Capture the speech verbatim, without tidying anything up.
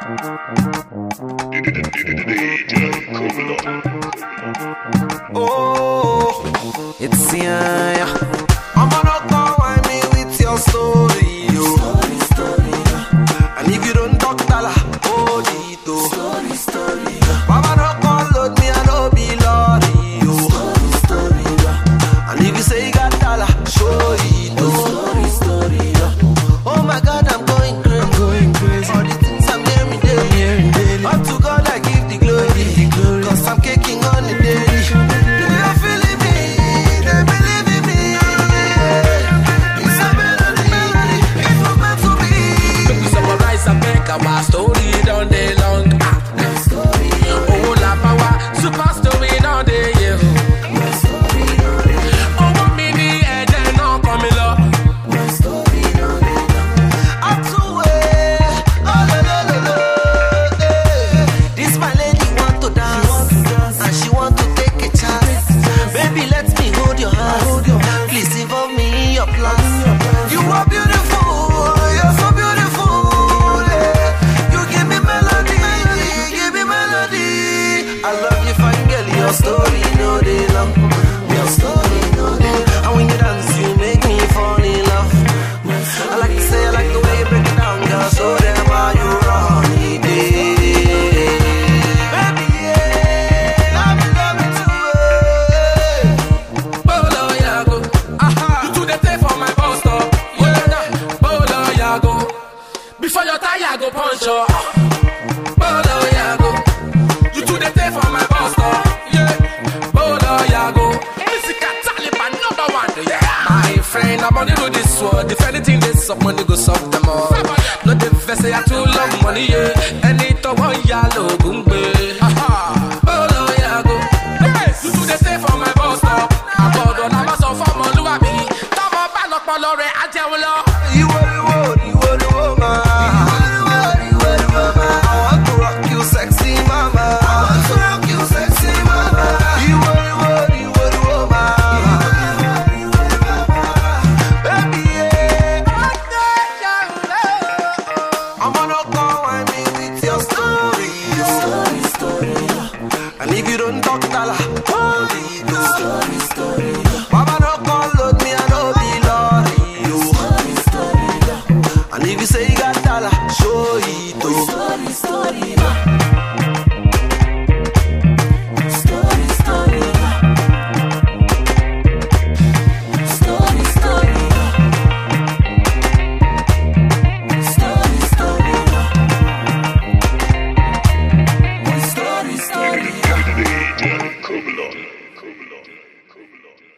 Oh, it's yeah. I'm gonna go wind me with your story, yo. Story, story, yeah. And if you don't talk dollar, hold it, oh. Story, story, yeah. Mama no call load me, I no be lorry, yo. Story, story, yeah. And if you say you got dollar, show it, oh. Story, story, yeah. Oh my God, I'm going crazy, I'm going crazy. All the things I'm hearing daily, up to God I give the glory, the glory. Cause I'm kicking on the daily. Our story all day long. My story. Oh, la power, super story all day, yeah. My story all day long. Oh, me the edge and no come love. My story all day long. I'm too way. Oh, la la la la. This my lady want to dance, want to dance. And she want to take a chance. Baby, let me hold your hand. Hold your hand. Please involve me in your plans. You are beautiful. You're so beautiful. I love you, fine girl, your story no day long. Your story no day long. And when you dance, you make me fall in love. I like to say, I like the way you break it down, girl. Show them how you run it, baby, yeah. Love me, love me too, eh. Bolo Yago, aha. You do the thing for my bus stop, yeah. Bolo Yago, before your tire go punch up. Bolo Yago. For my boss stop, yeah. Bolo Yago, physical Taliban number one, yeah. My friend, I'm only do this one. If anything this up, money go solve them all. Not the vessel, I too love money, yeah. Any to one yellow gumbe. Bolo Yago, you do the same for my boss stop. I bought on Amazon for my Luabi. Come on, back up, Malore, I tell you. You are the one, you are the woman. You are the woman. I want to rock you, sexy mama. And if you don't talk dollar, hold it, story, story, yeah. Mama no call load me, I no be lorry, yo. Story, story, yeah. And if you say you got dollar, show it, oh. Story, story, yeah. Story, story, yeah. Story, story, yeah. Story, story, yeah. Story, story, yeah. Coblon, Coblon, Coblon.